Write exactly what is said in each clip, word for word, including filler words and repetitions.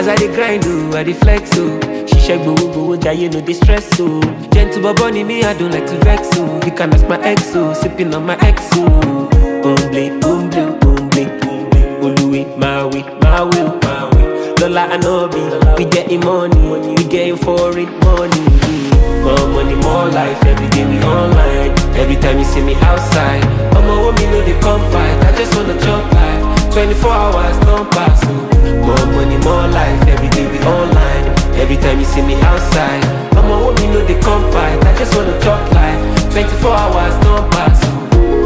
As I dey grind, oh, I dey flex, oh. She shake go go, jaye no dey stress, oh. Gentle but bunny me, I don't like to vex, oh. You can ask my ex, oh, sipping on my ex, oh. Umble, umble, umble, umble. Oluwe, my way, my way, my way. Lola and Obi, we getting money, we getting foreign money. More money, more life, every day we online. Every time you see me outside, I'ma want me know they come fight. I just wanna chop life, twenty-four hours, don't pass, oh. More money, more life, every day we online. Every time you see me outside, I'ma want me know they come fight. I just wanna chop life, twenty-four hours, don't pass, oh.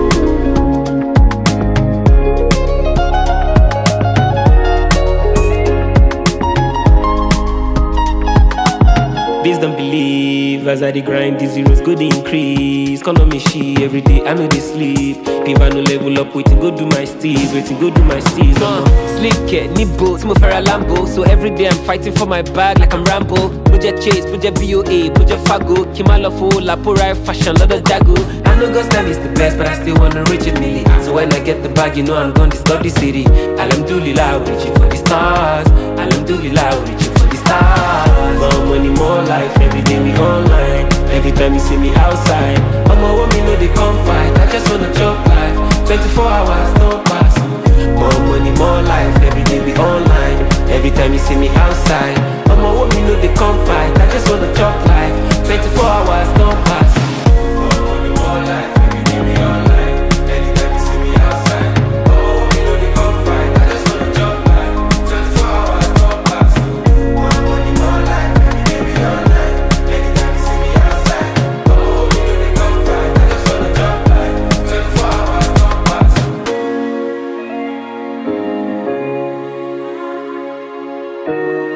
Please don't believe as I dey grind, the zeros go dey increase. Call on me she every day, I know they sleep. If I no level up, waiting go do my steez, waiting go do my steez. Uh, sleep care, need boats, mo fera Lambo. So every day I'm fighting for my bag like I'm Rambo. Budget chase, budget B O A, budget Fago. Kimalofo, Lapora, fashion, lot of Jago. I know God's time is the best, but I still wanna reach it nearly. So when I get the bag, you know I'm gonna discover the city. Alhamdulillah, reaching for the stars. Alhamdulillah, reaching for the stars. More money, more life, every day we online. Every time you see me outside, I'ma want me know they come fight. I just wanna chop life, twenty-four hours, no pass. More money, more life, every day we online. Every time you see me outside, I'ma want me know they come fight. I just wanna chop life, twenty-four hours, no pass. More money, more life, every day we online. Anytime you see me outside, I'ma want me know they come fight. I just wanna chop life, twenty-four hours, no pass. More money, more life, every day we online. Anytime you see me outside, I'ma want me know they come fight. I just wanna chop life, twenty-four hours, no pass.